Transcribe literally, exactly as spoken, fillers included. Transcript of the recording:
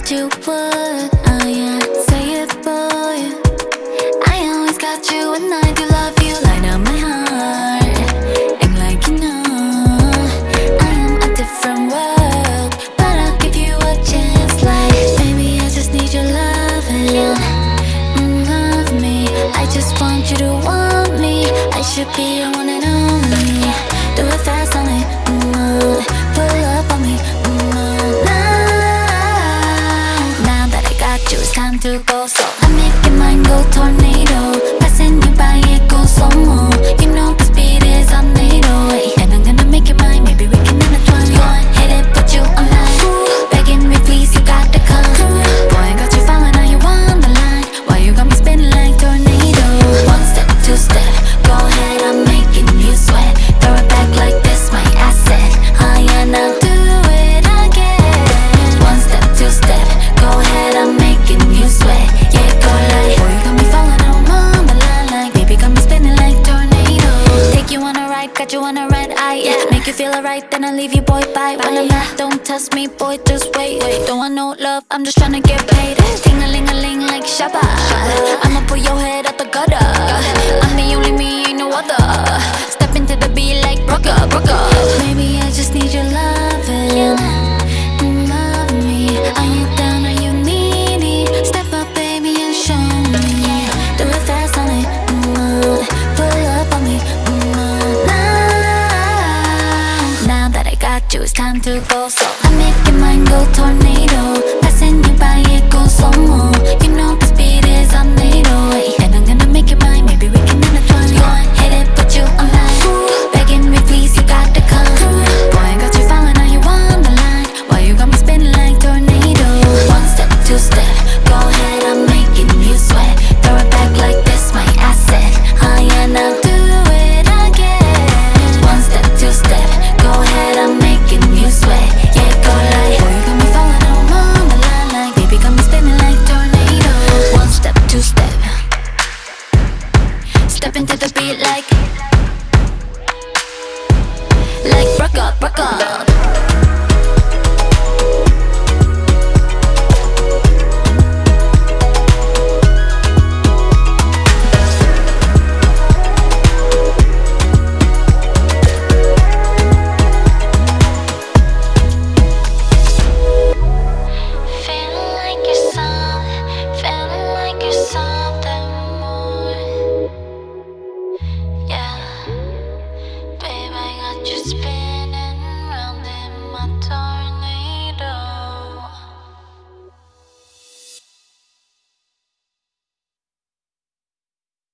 said you would. Oh yeah, say it boy. I always got you and I do love you. Light up my heart, act like you know I am a different world, but I'll give you a chance. Like, baby, I just need your loving. Mm, love me, I just want you to want me. I should be your one and only. Do it fast on me, mm, pull up on me, mm, now. Now that I got you, it's time to go. So I make your mind go tornado, passing you by, it goes slow-mo. You know the speed is a NATO, and I'm gonna make you mine. Maybe we can intertwine. Go on, hit it, put you on line, begging me please, you got to come. Boy, I got you falling, now you on the line. Why you got me spinning like tornado? One step, two step, go ahead, I'm making you sweat. Throw it back like this, my asset. Oh yeah, now do it again. One step, two step, go ahead, I'm making you sweat. Yeah, go like, boy, you got me falling, I'm on the line. Like, baby, got me spinning like tornado. Take you on a ride, got you on a red eye, yeah. Make you feel alright, then I leave you, boy, bye. When I'm mad, don't test me, boy, just wait. Don't want no love, I'm just tryna get paid. Ting-a-ling-a-ling like Shabba. I'ma pull your head out the gutter. I'm the only me, ain't no other. Step into the beat like Brooker, Brooker. Maybe I just need your loving. Mm, love me, are you down, are you needy? Step up, baby, and show me. Do it fast on it, mm, pull up on me, mm, now. Now that I got you, it's time to go. So I make your mind go tornado, passing you by, it goes slow-mo. You know the speed is a NATO, and I'm gonna make you mine. Maybe we can intertwine. Go on, hit it, put you on line, begging me please, you got to come. Boy, I got you falling, now you on the line. Why you got me spinning like tornado? One step, two step, go ahead, I'm making you sweat. Throw it back like this, my asset. Oh yeah, now do it again. One step, two step, go ahead, I'm making you sweat. Yeah, go like, boy, you got me falling, I'm on the line. Like, baby, got me spinning like tornado. One step, two step, step into the beat like, like rock up, rock up. Feeling like you're something, feeling like you're something more. Yeah, babe, I got you spinning.